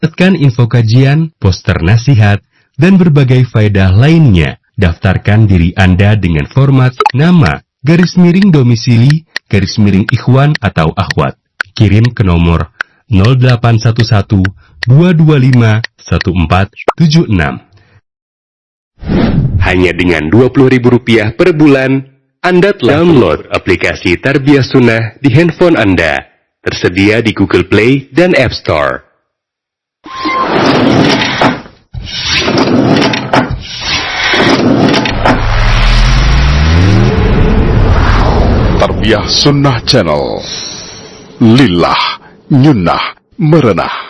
Dapatkan info kajian, poster nasihat, dan berbagai faedah lainnya. Daftarkan diri Anda dengan format nama, _domisili, _ikhwan atau akhwat. Kirim ke nomor 0811 225 1476. Hanya dengan Rp20.000 per bulan, Anda telah download aplikasi Tarbiyah Sunnah di handphone Anda. Tersedia di Google Play dan App Store. Tarbiyah Sunnah Channel. Lillah, nyunnah, merenah.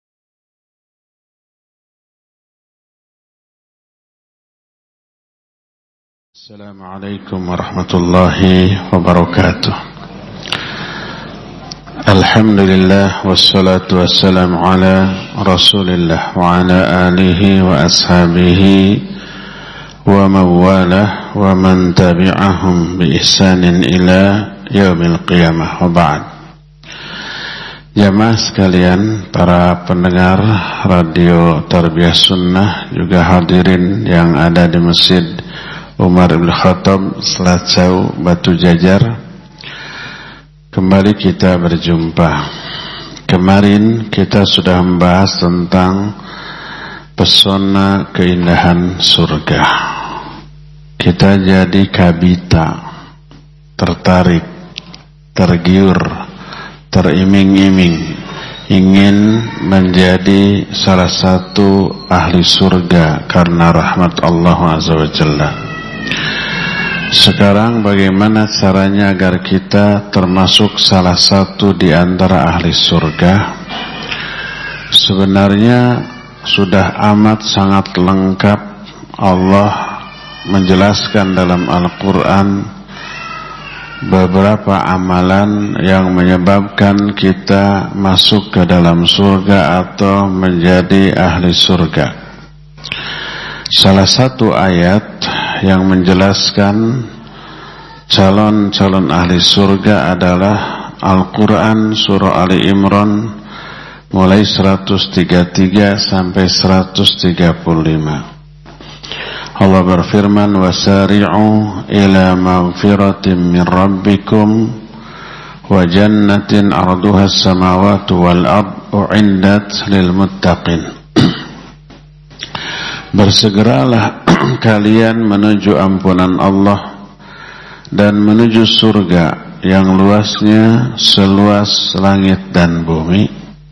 Assalamualaikum warahmatullahi wabarakatuh. Alhamdulillah wassalatu wassalamu ala Rasulillah wa ala alihi wa ashabihi wa mawalah wa man tabi'ahum bi ihsanin ila yaumil qiyamah wa ba'd. Jamaah sekalian, para pendengar radio Tarbiyah Sunnah, juga hadirin yang ada di Masjid Umar Ibn Khattab, Selacau, Batu Jajar. Kembali kita berjumpa. Kemarin kita sudah membahas tentang pesona keindahan surga. Kita jadi kabita, tertarik, tergiur, teriming-iming, ingin menjadi salah satu ahli surga karena rahmat Allah Azza wa Jalla. Sekarang bagaimana caranya agar kita termasuk salah satu di antara ahli surga? Sebenarnya sudah amat sangat lengkap Allah menjelaskan dalam Al-Quran beberapa amalan yang menyebabkan kita masuk ke dalam surga atau menjadi ahli surga. Salah satu ayat yang menjelaskan calon-calon ahli surga adalah Al-Quran surah Ali Imran mulai 133 sampai 135. Allah berfirman, wasari'u ila maghfiratin min rabbikum wa jannatin arduha as-samawati wal ard u'iddat lil muttaqin. Bersegeralah kalian menuju ampunan Allah dan menuju surga yang luasnya seluas langit dan bumi,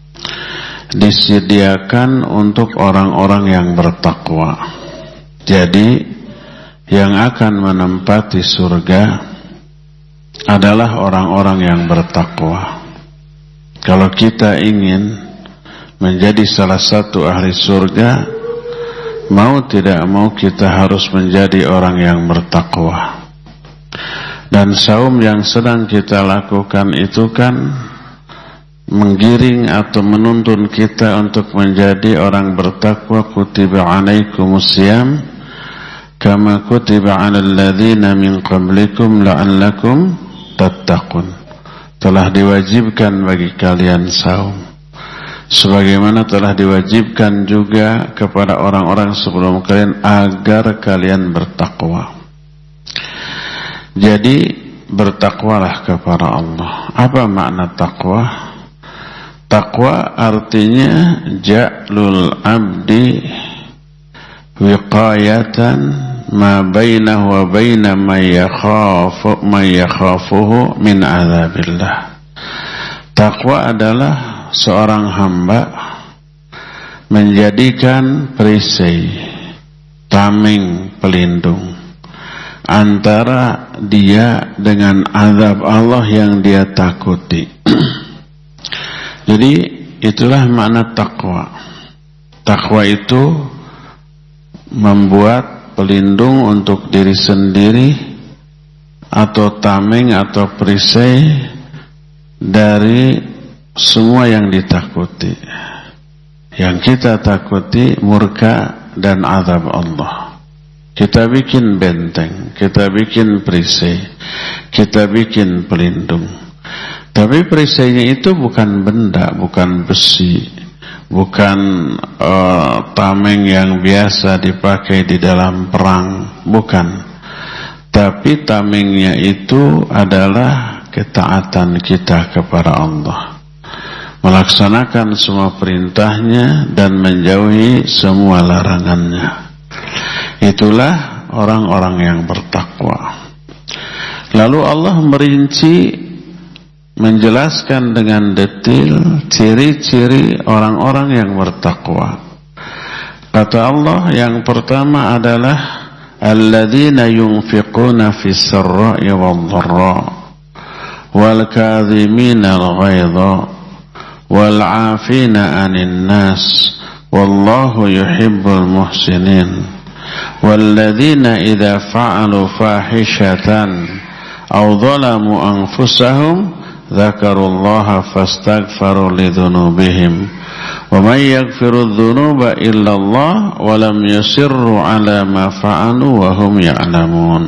disediakan untuk orang-orang yang bertakwa. Jadi yang akan menempati surga adalah orang-orang yang bertakwa. Kalau kita ingin menjadi salah satu ahli surga, mau tidak mau kita harus menjadi orang yang bertakwa. Dan saum yang sedang kita lakukan itu kan menggiring atau menuntun kita untuk menjadi orang bertakwa. Kutiba alaikumus siyam kama kutiba alal ladzina min qablikum la'allakum tattaqun. Telah diwajibkan bagi kalian saum sebagaimana telah diwajibkan juga kepada orang-orang sebelum kalian agar kalian bertakwa. Jadi bertakwalah kepada Allah. Apa makna takwa? Takwa artinya ja'lul abdi wiqayatan ma bainahu wa baina man yakhafuhu min azabillah. Takwa adalah seorang hamba menjadikan perisai, tameng, pelindung antara dia dengan azab Allah yang dia takuti. Jadi itulah makna takwa. Takwa itu membuat pelindung untuk diri sendiri atau tameng atau perisai dari semua yang ditakuti. Yang kita takuti murka dan azab Allah. Kita bikin benteng, kita bikin perisai, kita bikin pelindung. Tapi perisainya itu bukan benda, bukan besi, bukan tameng yang biasa dipakai di dalam perang, bukan. Tapi tamengnya itu adalah ketaatan kita kepada Allah, melaksanakan semua perintahnya dan menjauhi semua larangannya. Itulah orang-orang yang bertakwa. Lalu Allah merinci, menjelaskan dengan detail ciri-ciri orang-orang yang bertakwa. Kata Allah, yang pertama adalah alladzina yunfiquna fis sarra'i wadh-dharra wal kadhimina al-ghaidha wal 'afina 'anil nas wallahu yuhibbul muhsinin walladzina idza fa'alu fahishatan aw dhalamu anfusahum dzakarullaha fastaghfaru lidzunubihim wa may yaghfiru dzunuba illallah wa lam yusirru 'ala ma fa'alu wa hum ya'lamun.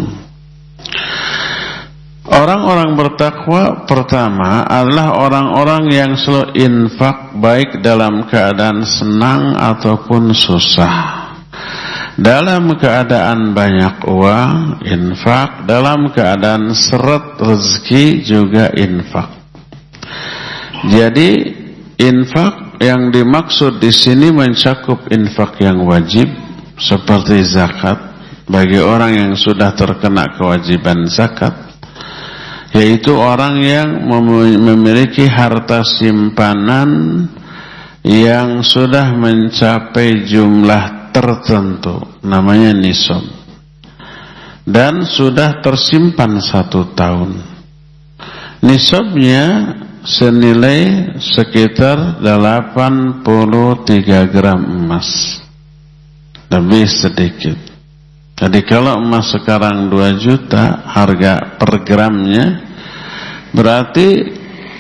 Orang-orang bertakwa pertama adalah orang-orang yang selalu infak, baik dalam keadaan senang ataupun susah. Dalam keadaan banyak uang, infak. Dalam keadaan seret rezeki juga infak. Jadi infak yang dimaksud di sini mencakup infak yang wajib seperti zakat bagi orang yang sudah terkena kewajiban zakat, yaitu orang yang memiliki harta simpanan yang sudah mencapai jumlah tertentu, namanya nisab, dan sudah tersimpan 1 tahun. Nisabnya senilai sekitar 83 gram emas, lebih sedikit. Jadi kalau emas sekarang 2 juta harga per gramnya, berarti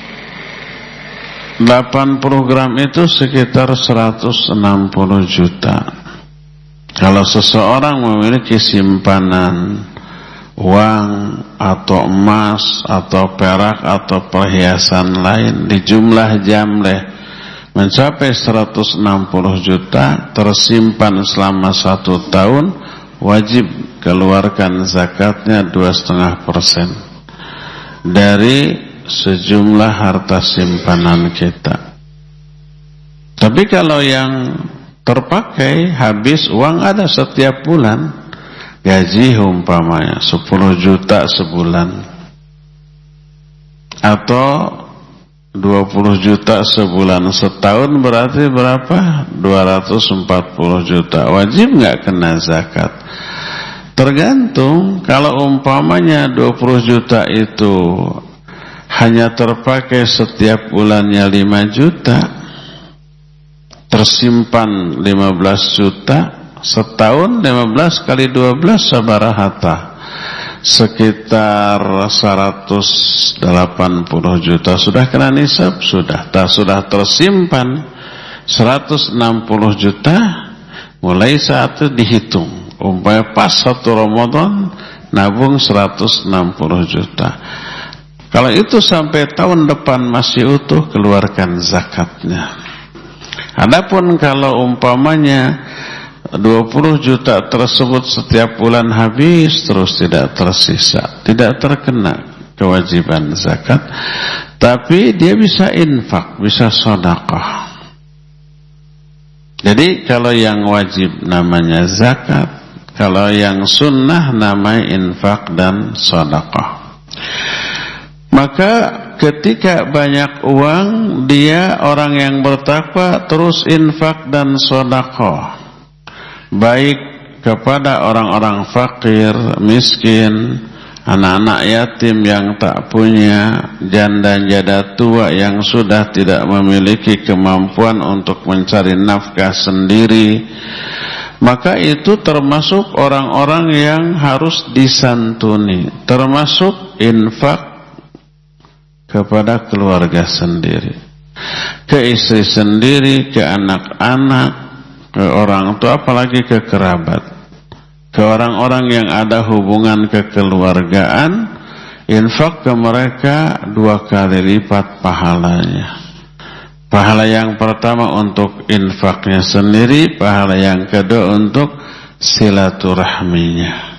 80 gram itu sekitar 160 juta. Kalau seseorang memiliki simpanan uang atau emas atau perak atau perhiasan lain di jumlah jamleh mencapai 160 juta, tersimpan selama 1 tahun, wajib keluarkan zakatnya 2,5% dari sejumlah harta simpanan kita. Tapi kalau yang terpakai, habis uang ada setiap bulan, gaji umpamanya 10 juta sebulan atau 20 juta sebulan, setahun berarti berapa? 240 juta. Wajib nggak kena zakat? Tergantung. Kalau umpamanya 20 juta itu hanya terpakai setiap bulannya 5 juta, tersimpan 15 juta, setahun 15 kali 12 sabarahata, sekitar 180 juta. Sudah kena nisab? Sudah. Sudah tersimpan 160 juta, mulai saat itu dihitung. Umpamanya pas 1 Ramadan nabung 160 juta. Kalau itu sampai tahun depan masih utuh, keluarkan zakatnya. Adapun kalau umpamanya 20 juta tersebut setiap bulan habis, terus tidak tersisa, tidak terkena kewajiban zakat, tapi dia bisa infak, bisa sedekah. Jadi kalau yang wajib namanya zakat, kalau yang sunnah namanya infak dan sedekah. Maka ketika banyak uang, dia orang yang bertakwa terus infak dan sedekah, baik kepada orang-orang fakir, miskin, anak-anak yatim yang tak punya, janda-janda tua yang sudah tidak memiliki kemampuan untuk mencari nafkah sendiri. Maka itu termasuk orang-orang yang harus disantuni, termasuk infak kepada keluarga sendiri, ke istri sendiri, ke anak-anak, ke orang tua, apalagi ke kerabat, ke orang-orang yang ada hubungan kekeluargaan. Infak ke mereka 2 kali lipat pahalanya. Pahala yang pertama untuk infaknya sendiri, pahala yang kedua untuk silaturahminya.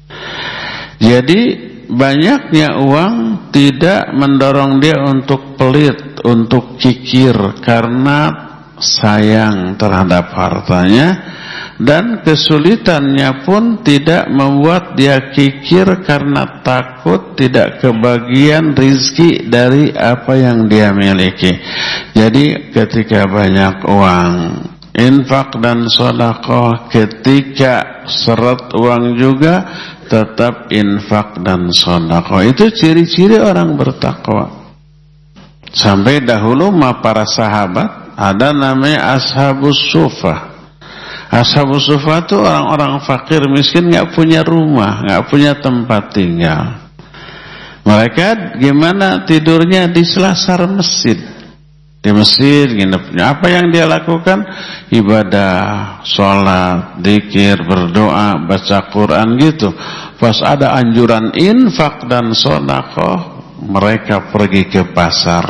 Jadi banyaknya uang tidak mendorong dia untuk pelit, untuk kikir karena sayang terhadap hartanya, dan kesulitannya pun tidak membuat dia kikir karena takut tidak kebagian rizki dari apa yang dia miliki. Jadi ketika banyak uang, infak dan sedekah, ketika seret uang juga tetap infak dan sedekah. Itu ciri-ciri orang bertakwa. Sampai dahulu para sahabat ada namanya ashabus sufah. Ashabus sufah itu orang-orang fakir miskin, nggak punya rumah, nggak punya tempat tinggal. Mereka gimana tidurnya? Di selasar masjid. Di masjid nginepnya. Apa yang dia lakukan? Ibadah, sholat, zikir, berdoa, baca Quran gitu. Pas ada anjuran infak dan sedekah, mereka pergi ke pasar.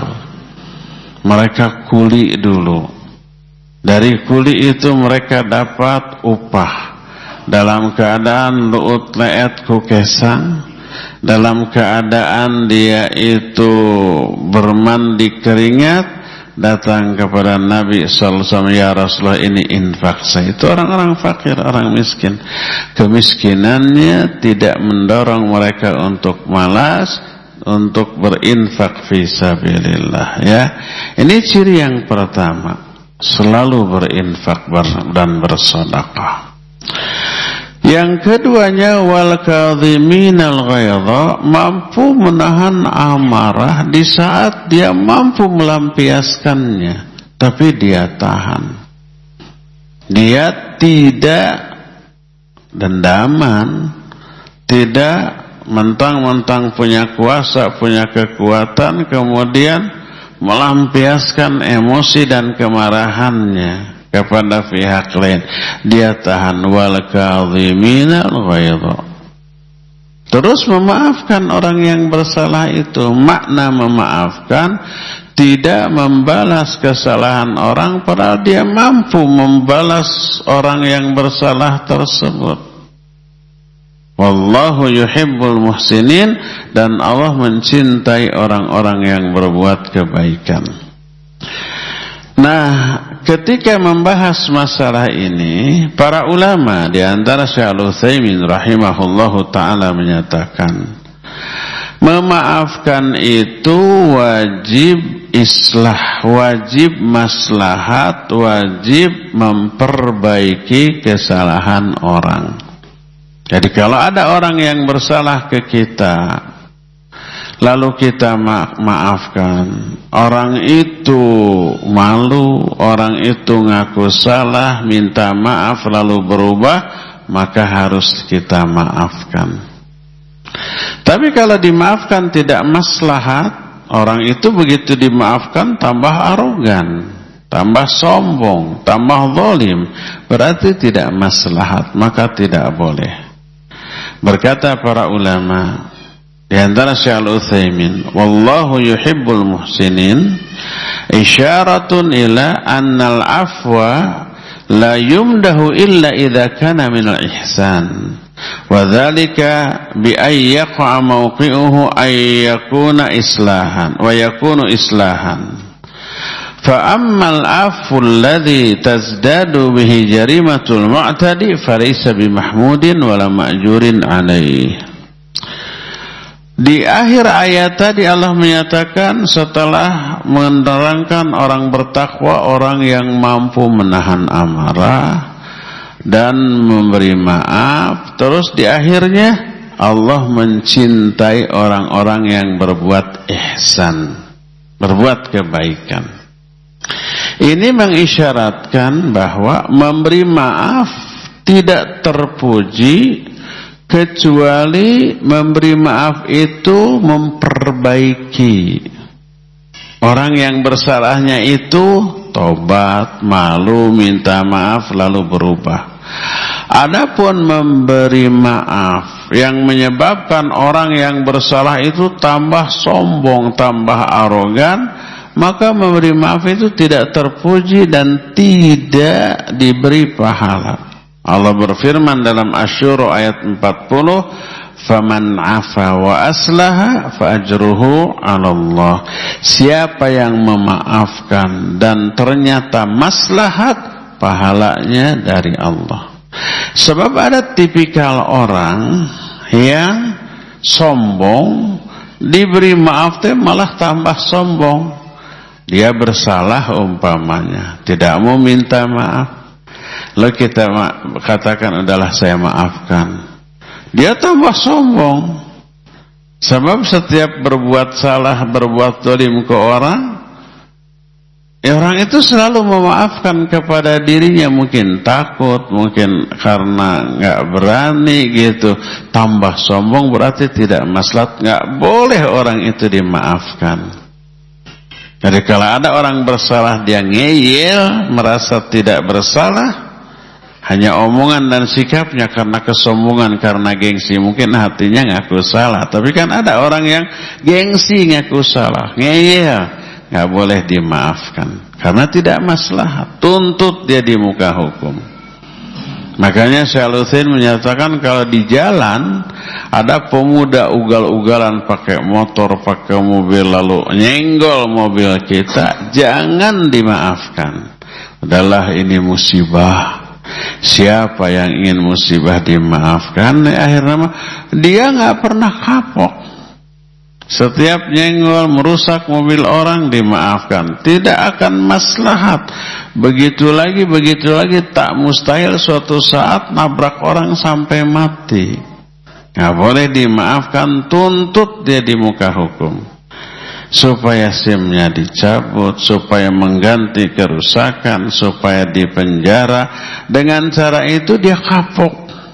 Mereka kuli dulu. Dari kuli itu mereka dapat upah. Dalam keadaan luut leet kukesang, dalam keadaan dia itu bermandi keringat, datang kepada Nabi sallallahu alaihi wasallam, ya Rasulullah, ini infak saya. Itu orang-orang fakir, orang miskin. Kemiskinannya tidak mendorong mereka untuk malas untuk berinfak fi sabilillah, ya. Ini ciri yang pertama, selalu berinfak dan bersedekah. Yang keduanya, wal kadhiminal ghaidha, mampu menahan amarah di saat dia mampu melampiaskannya, tapi dia tahan. Dia tidak dendaman, tidak mentang-mentang punya kuasa, punya kekuatan, kemudian melampiaskan emosi dan kemarahannya kepada pihak lain. Dia tahan. Wal kadhiminal ghaidha, terus memaafkan orang yang bersalah itu. Makna memaafkan, tidak membalas kesalahan orang padahal dia mampu membalas orang yang bersalah tersebut. Wallahu yuhibbul muhsinin, dan Allah mencintai orang-orang yang berbuat kebaikan. Nah, ketika membahas masalah ini, para ulama di antara Syekh Al-Utsaimin rahimahullahu taala menyatakan, memaafkan itu wajib islah, wajib maslahat, wajib memperbaiki kesalahan orang. Jadi kalau ada orang yang bersalah ke kita, lalu kita maafkan, orang itu malu, orang itu ngaku salah, minta maaf lalu berubah, maka harus kita maafkan. Tapi kalau dimaafkan tidak maslahat, orang itu begitu dimaafkan tambah arogan, tambah sombong, tambah zalim, berarti tidak maslahat, maka tidak boleh. Berkata para ulama di antara Syekh Al-Utsaimin, wallahu yuhibbul muhsinin, isyaratun ila annal afwa la yumdahu illa idza kana minal ihsan, wa dzalika bi ay yaqa mawqi'uhu ay yakuna islahan wa yakunu islahan. Fa ammal afu alladhi tazdadu bihi jarimatul mu'tadi falaysa bimahmudin wala ma'jurin alaih. Di akhir ayat tadi Allah menyatakan, setelah menerangkan orang bertakwa, orang yang mampu menahan amarah dan memberi maaf, terus di akhirnya Allah mencintai orang-orang yang berbuat ihsan, berbuat kebaikan. Ini mengisyaratkan bahwa memberi maaf tidak terpuji kecuali memberi maaf itu memperbaiki. Orang yang bersalahnya itu tobat, malu, minta maaf lalu berubah. Adapun memberi maaf yang menyebabkan orang yang bersalah itu tambah sombong, tambah arogan, maka memberi maaf itu tidak terpuji dan tidak diberi pahala. Allah berfirman dalam Asy-Syura ayat 40, "Faman 'afa wa aslaha fa ajruhu 'ala Allah." Siapa yang memaafkan dan ternyata maslahat, pahalanya dari Allah. Sebab ada tipikal orang yang sombong, diberi maaf malah tambah sombong. Dia bersalah umpamanya, tidak mau minta maaf. Lalu kita katakan adalah saya maafkan. Dia tambah sombong. Sebab setiap berbuat salah, berbuat zalim ke orang itu selalu memaafkan kepada dirinya. Mungkin takut, mungkin karena nggak berani gitu. Tambah sombong berarti tidak maslahat. Nggak boleh orang itu dimaafkan. Jadi kalau ada orang bersalah dia ngeyel, merasa tidak bersalah, hanya omongan dan sikapnya karena kesombongan, karena gengsi. Mungkin hatinya ngaku salah, tapi kan ada orang yang gengsi ngaku salah, ngeyel, nggak boleh dimaafkan karena tidak maslahat. Tuntut dia di muka hukum. Makanya Syekh Al-Utsaimin menyatakan kalau di jalan ada pemuda ugal-ugalan pakai motor, pakai mobil, lalu nyenggol mobil kita, jangan dimaafkan. Adalah ini musibah. Siapa yang ingin musibah dimaafkan, akhirnya dia nggak pernah kapok. Setiap nyenggol merusak mobil orang dimaafkan, tidak akan maslahat. Begitu lagi tak mustahil suatu saat nabrak orang sampai mati. Nggak boleh dimaafkan, tuntut dia di muka hukum. Supaya SIM-nya dicabut, supaya mengganti kerusakan, supaya dipenjara. Dengan cara itu dia kapok.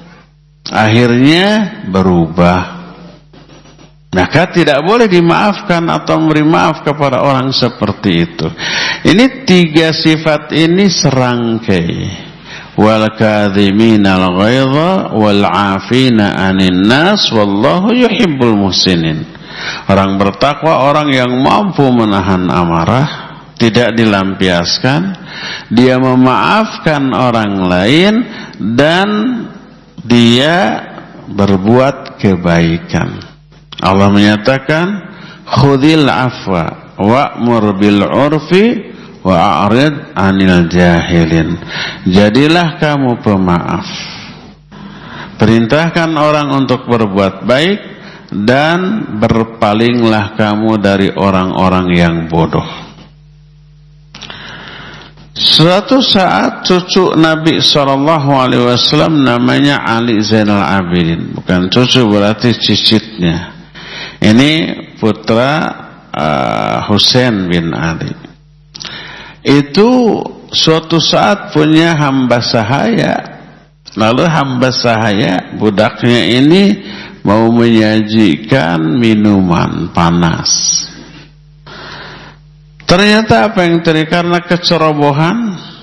Akhirnya berubah. Maka tidak boleh dimaafkan atau memberi maaf kepada orang seperti itu. Ini 3 sifat ini serangkai. Wal kadhiminal ghaidha wal 'afina 'anil nas wallahu yuhibbul muhsinin. Orang bertakwa orang yang mampu menahan amarah, tidak dilampiaskan, dia memaafkan orang lain dan dia berbuat kebaikan. Allah menyatakan khudhil afwa wa'mur bil 'urfi wa'rid 'anil jahilin. Jadilah kamu pemaaf. Perintahkan orang untuk berbuat baik dan berpalinglah kamu dari orang-orang yang bodoh. Suatu saat cucu Nabi SAW namanya Ali Zainal Abidin. Bukan cucu berarti cicitnya. Ini putra Husain bin Ali. Itu suatu saat punya hamba sahaya. Lalu hamba sahaya budaknya ini mau menyajikan minuman panas. Ternyata apa yang terjadi, karena kecerobohan,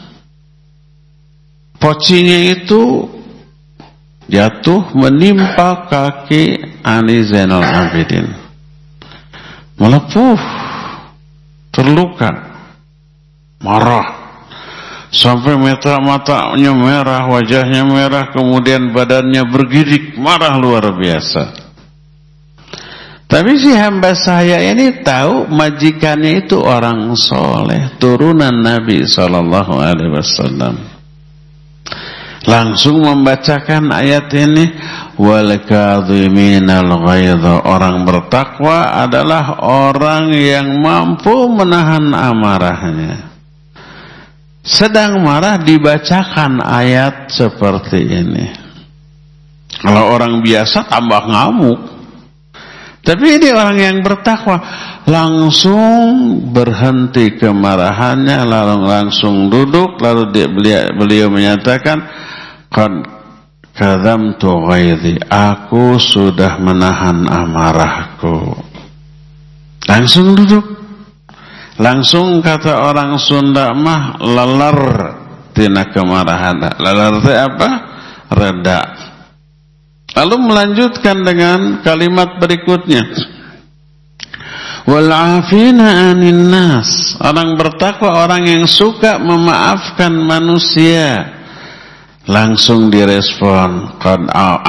pocinya itu jatuh menimpa kaki Ali Zainal Abidin. Melepuh, terluka, marah, sampai matanya merah, wajahnya merah, kemudian badannya bergidik, marah luar biasa. Tapi si hamba saya ini tahu majikannya itu orang soleh, turunan Nabi SAW. Langsung membacakan ayat ini, wal kadhiminal ghaidha. Orang bertakwa adalah orang yang mampu menahan amarahnya. Sedang marah dibacakan ayat seperti ini. Kalau orang biasa tambah ngamuk. Tapi ini orang yang bertakwa, langsung berhenti kemarahannya, lalu langsung duduk, lalu beliau menyatakan, qad kadzamtu ghaidhi, aku sudah menahan amarahku. Langsung duduk. Langsung kata orang Sunda mah leler tina kemarahan. Leler itu apa? Reda. Lalu melanjutkan dengan kalimat berikutnya. Wal 'afina 'anil nas. Orang bertakwa orang yang suka memaafkan manusia. Langsung direspon, qad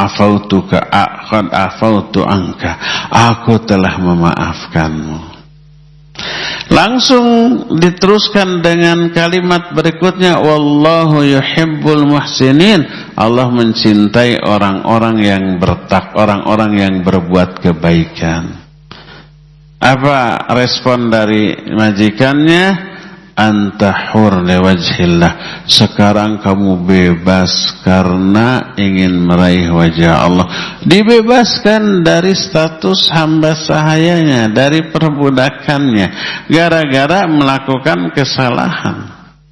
afautu anka. Aku telah memaafkanmu. Langsung diteruskan dengan kalimat berikutnya, wallahu yuhibbul muhsinin. Allah mencintai orang-orang yang orang-orang yang berbuat kebaikan. Apa respon dari majikannya? Anta hur liwajhillah. Sekarang kamu bebas karena ingin meraih wajah Allah. Dibebaskan dari status hamba sahayanya, dari perbudakannya, gara-gara melakukan kesalahan.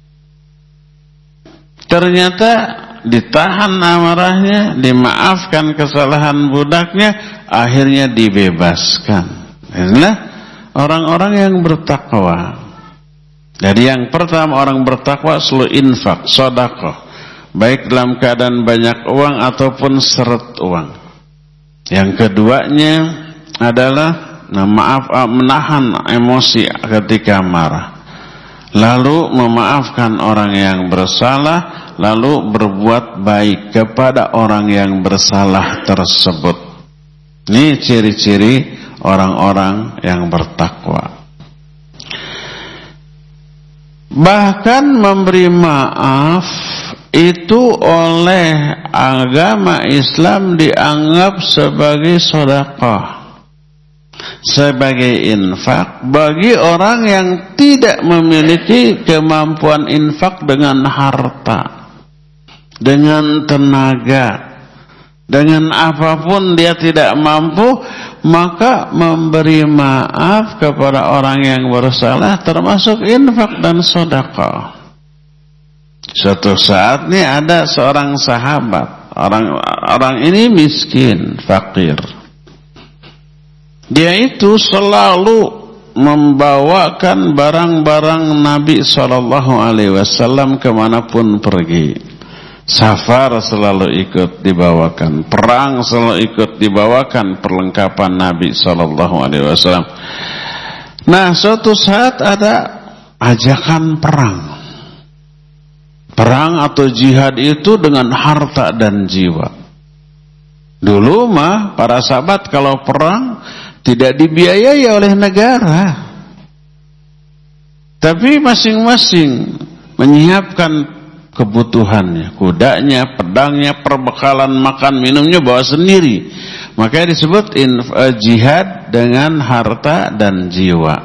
Ternyata ditahan amarahnya, dimaafkan kesalahan budaknya, akhirnya dibebaskan. Inilah orang-orang yang bertakwa. Jadi yang pertama, orang bertakwa selalu infak, sedekah, baik dalam keadaan banyak uang ataupun seret uang. Yang keduanya adalah menahan emosi ketika marah, lalu memaafkan orang yang bersalah, lalu berbuat baik kepada orang yang bersalah tersebut. Ini ciri-ciri orang-orang yang bertakwa. Bahkan memberi maaf itu oleh agama Islam dianggap sebagai sedekah, sebagai infak bagi orang yang tidak memiliki kemampuan infak dengan harta, dengan tenaga, dengan apapun dia tidak mampu. Maka memberi maaf kepada orang yang bersalah termasuk infak dan sedekah. Suatu saat nih ada seorang sahabat, orang ini miskin, fakir. Dia itu selalu membawakan barang-barang Nabi SAW kemanapun pergi. Safar selalu ikut dibawakan, perang selalu ikut dibawakan perlengkapan Nabi SAW. Nah, suatu saat ada ajakan perang atau jihad itu dengan harta dan jiwa. Dulu mah para sahabat kalau perang tidak dibiayai oleh negara, tapi masing-masing menyiapkan kebutuhannya, kudanya, pedangnya, perbekalan makan minumnya bawa sendiri. Makanya disebut jihad dengan harta dan jiwa.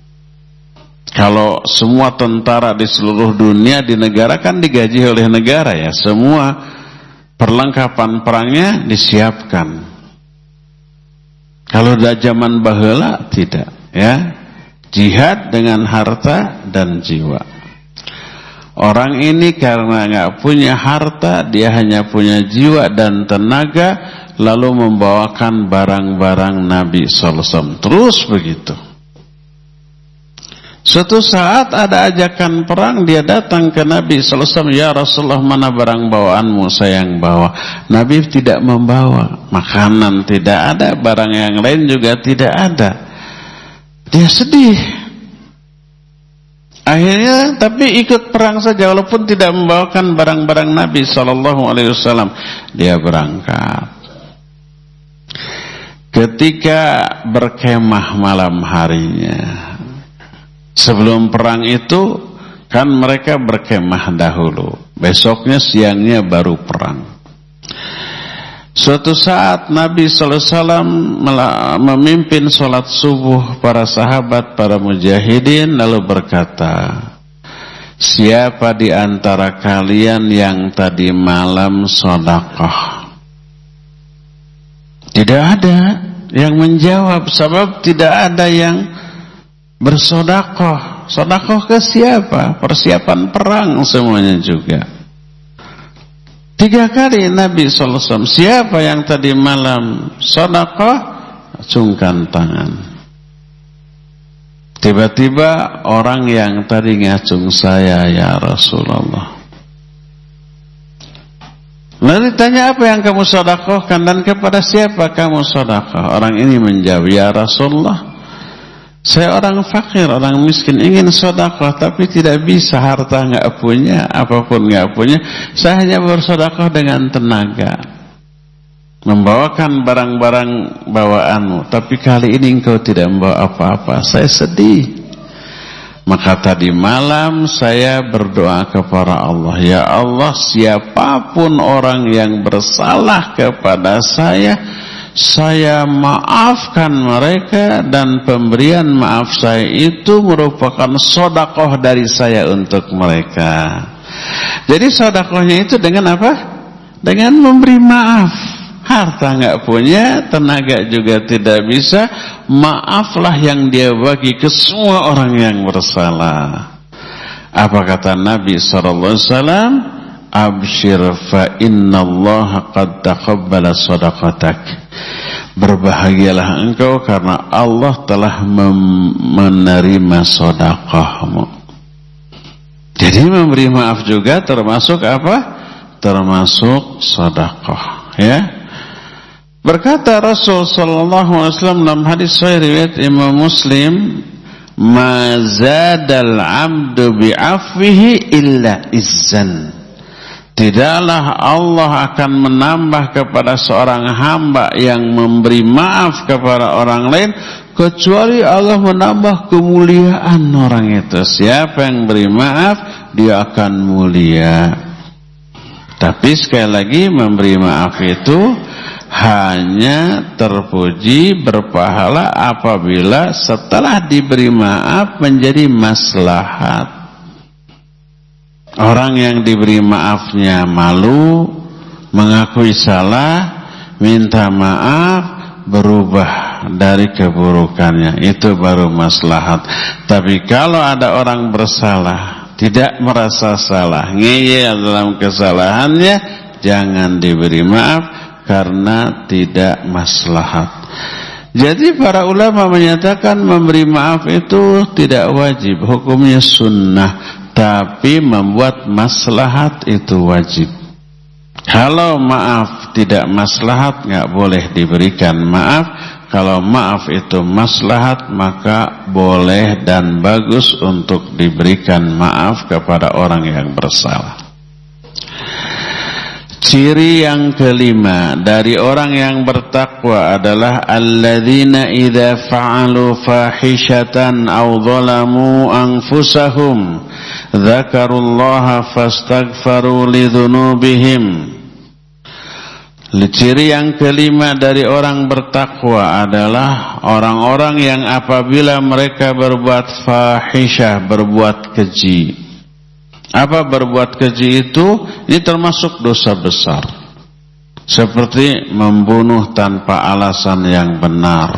Kalau semua tentara di seluruh dunia di negara kan digaji oleh negara ya, semua perlengkapan perangnya disiapkan. Kalau dah zaman baheula tidak, ya. Jihad dengan harta dan jiwa. Orang ini karena nggak punya harta, dia hanya punya jiwa dan tenaga, lalu membawakan barang-barang Nabi SAW. Terus begitu. Suatu saat ada ajakan perang, dia datang ke Nabi SAW. Ya Rasulullah, mana barang bawaanmu, saya yang bawa. Nabi tidak membawa makanan, tidak ada, barang yang lain juga tidak ada. Dia sedih. Akhirnya tapi ikut perang saja walaupun tidak membawakan barang-barang Nabi SAW. Dia berangkat. Ketika berkemah malam harinya, sebelum perang itu kan mereka berkemah dahulu, besoknya siangnya baru perang. Suatu saat Nabi SAW memimpin sholat subuh para sahabat, para mujahidin, lalu berkata, siapa di antara kalian yang tadi malam sedekah? Tidak ada yang menjawab, sebab tidak ada yang bersedekah. Sedekah ke siapa? Persiapan perang semuanya juga. 3 kali Nabi SAW, siapa yang tadi malam sedekah, acungkan tangan. Tiba-tiba orang yang tadi ngacung, saya ya Rasulullah. Lalu ditanya, apa yang kamu sedekahkan dan kepada siapa kamu sedekah? Orang ini menjawab, ya Rasulullah, Saya orang fakir, orang miskin, ingin sedekah tapi tidak bisa, harta nggak punya, apapun nggak punya. Saya hanya bersedekah dengan tenaga, membawakan barang-barang bawaanmu, tapi kali ini engkau tidak membawa apa-apa. Saya sedih. Maka tadi malam saya berdoa kepada Allah, ya Allah, siapapun orang yang bersalah kepada saya maafkan mereka, dan pemberian maaf saya itu merupakan sedekah dari saya untuk mereka. Jadi sedekahnya itu dengan apa? Dengan memberi maaf. Harta nggak punya, tenaga juga tidak bisa, maaflah yang dia bagi ke semua orang yang bersalah. Apa kata Nabi SAW? Abshir fa innallaha qad taqabbala sadaqatak. Berbahagialah engkau karena Allah telah menerima sedekahmu. Jadi memberi maaf juga termasuk apa? Termasuk sedekah, ya. Berkata Rasul sallallahu alaihi wasallam dalam hadis sahih riwayat Imam Muslim, "Ma zadal 'abdu bi'afwihi illa izzan." Tidaklah Allah akan menambah kepada seorang hamba yang memberi maaf kepada orang lain, kecuali Allah menambah kemuliaan orang itu. Siapa yang beri maaf, dia akan mulia. Tapi sekali lagi, memberi maaf itu hanya terpuji, berpahala apabila setelah diberi maaf menjadi maslahat. Orang yang diberi maafnya malu, mengakui salah, minta maaf, berubah dari keburukannya, itu baru maslahat. Tapi kalau ada orang bersalah, tidak merasa salah, ngeyel dalam kesalahannya, jangan diberi maaf karena tidak maslahat. Jadi para ulama menyatakan memberi maaf itu tidak wajib, hukumnya sunnah. Tapi membuat maslahat itu wajib. Kalau maaf tidak maslahat, nggak boleh diberikan maaf. Kalau maaf itu maslahat, maka boleh dan bagus untuk diberikan maaf kepada orang yang bersalah. Ciri yang kelima dari orang yang bertakwa adalah alladzina idza fa'alu fahishatan aw zalamu anfusahum dzakarullaha fastaghfaru lidzunubihim. Ciri yang kelima dari orang bertakwa adalah orang-orang yang apabila mereka berbuat fahisyah, berbuat keji. Apa berbuat keji itu? Ini termasuk dosa besar. Seperti membunuh tanpa alasan yang benar,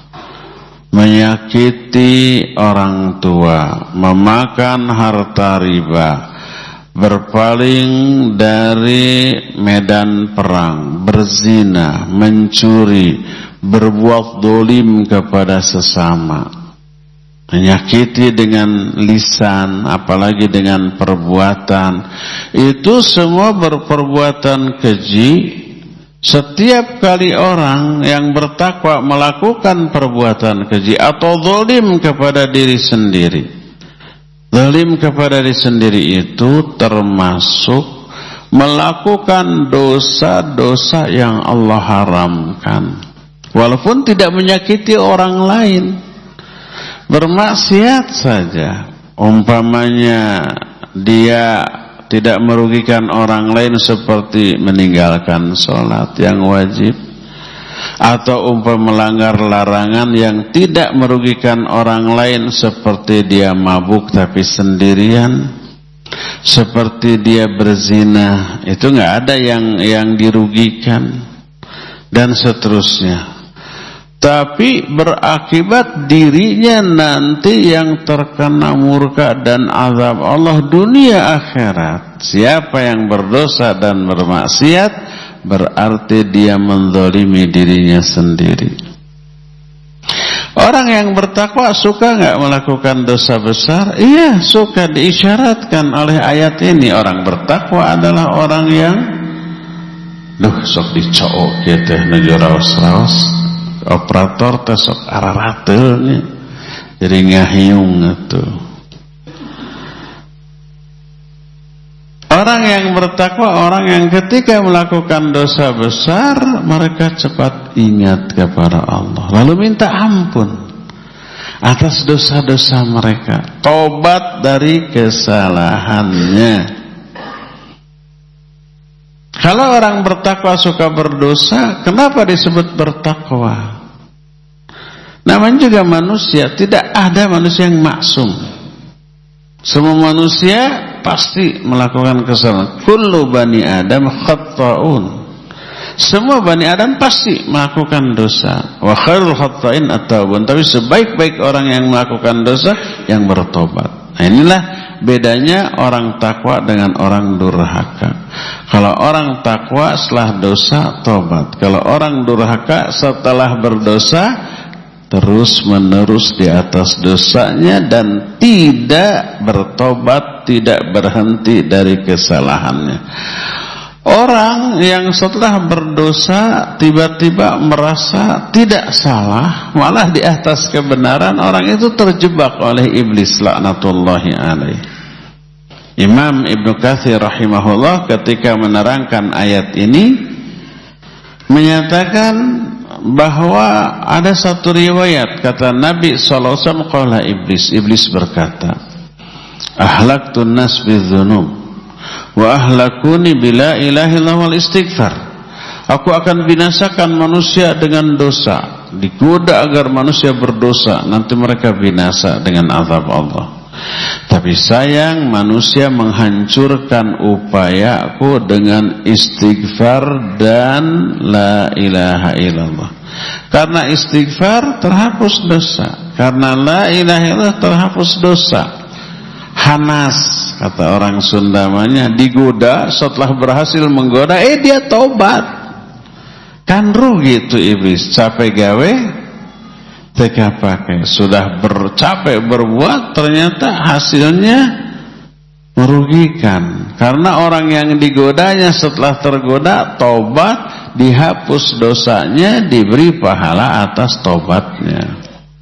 menyakiti orang tua, memakan harta riba, berpaling dari medan perang, berzina, mencuri, berbuat dolim kepada sesama, menyakiti dengan lisan, apalagi dengan perbuatan. Itu semua berperbuatan keji. Setiap kali orang yang bertakwa melakukan perbuatan keji atau zalim kepada diri sendiri, zalim kepada diri sendiri itu termasuk melakukan dosa-dosa yang Allah haramkan, walaupun tidak menyakiti orang lain. Bermaksiat saja, umpamanya dia tidak merugikan orang lain seperti meninggalkan sholat yang wajib, atau melanggar larangan yang tidak merugikan orang lain seperti dia mabuk tapi sendirian, seperti dia berzina, itu nggak ada yang dirugikan, dan seterusnya. Tapi berakibat dirinya nanti yang terkena murka dan azab Allah dunia akhirat. Siapa yang berdosa dan bermaksiat, berarti dia menzalimi dirinya sendiri. Orang yang bertakwa suka nggak melakukan dosa besar? Iya, suka. Diisyaratkan oleh ayat ini. Orang bertakwa adalah orang yang sok dicook gitu, negara raos-raos. Operator tesok ararateulnya. Jadi ngahyung itu. Orang yang bertakwa, orang yang ketika melakukan dosa besar, mereka cepat ingat kepada Allah, lalu minta ampun atas dosa-dosa mereka, tobat dari kesalahannya. Kalau orang bertakwa suka berdosa, kenapa disebut bertakwa? Namanya juga manusia, tidak ada manusia yang maksum. Semua manusia pasti melakukan kesalahan. Kullu bani Adam khata'un. Semua bani Adam pasti melakukan dosa. Wa khairul khata'in at-taubun. Tapi sebaik-baik orang yang melakukan dosa yang bertobat. Nah, inilah bedanya orang takwa dengan orang durhaka. Kalau orang takwa setelah dosa tobat. Kalau orang durhaka setelah berdosa terus menerus di atas dosanya dan tidak bertobat, tidak berhenti dari kesalahannya. Orang yang setelah berdosa tiba-tiba merasa tidak salah, malah di atas kebenaran, orang itu terjebak oleh iblis laknatullahi alaih. Imam Ibnu Katsir rahimahullah ketika menerangkan ayat ini menyatakan bahwa ada satu riwayat, kata Nabi SAW, qala iblis berkata, ahlaktun nas bidzunub wa ahlakuni bila ilaha illallah wal istighfar. Aku akan binasakan manusia dengan dosa, digoda agar manusia berdosa, nanti mereka binasa dengan azab Allah. Tapi sayang, manusia menghancurkan upayaku dengan istighfar dan la ilaha illallah. Karena istighfar terhapus dosa, karena la ilaha illallah terhapus dosa. Hanas, kata orang Sundamanya, digoda, setelah berhasil menggoda, dia tobat. Kan rugi itu iblis, capek gawe teka pakai, sudah bercapek berbuat, ternyata hasilnya merugikan. Karena orang yang digodanya setelah tergoda tobat, dihapus dosanya, diberi pahala atas tobatnya.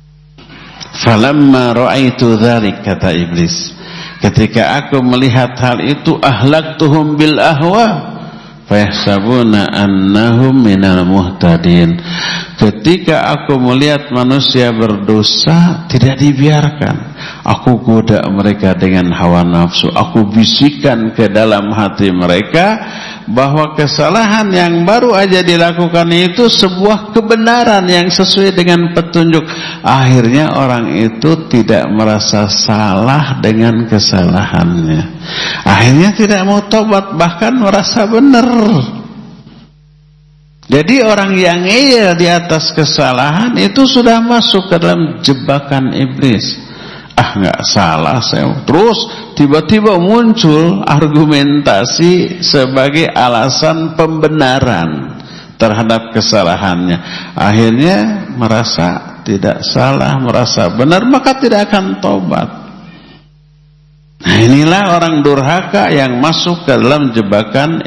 Falamma ra'aitu dzalik, kata iblis, ketika aku melihat hal itu, ahlaktuhum bil ahwa fayahsabuna annahum minal muhtadin. Ketika aku melihat manusia berdosa, tidak dibiarkan, aku goda mereka dengan hawa nafsu. Aku bisikan ke dalam hati mereka bahwa kesalahan yang baru aja dilakukan itu sebuah kebenaran yang sesuai dengan petunjuk. Akhirnya orang itu tidak merasa salah dengan kesalahannya. Akhirnya tidak mau tobat, bahkan merasa benar. Jadi orang yang ngeyel di atas kesalahan itu sudah masuk ke dalam jebakan iblis. Nggak salah saya. Terus tiba-tiba muncul argumentasi sebagai alasan pembenaran terhadap kesalahannya. Akhirnya merasa tidak salah, merasa benar, maka tidak akan tobat. Nah, inilah orang durhaka yang masuk ke dalam jebakan